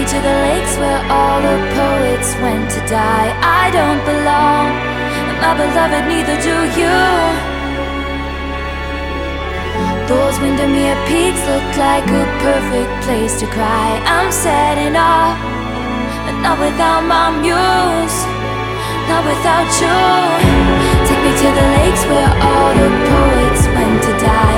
to the lakes where all the poets went to die. I don't belong, and my beloved, neither do you. Those Windermere peaks look like a perfect place to cry. I'm setting off, but not without my muse, not without you. Take me to the lakes where all the poets went to die.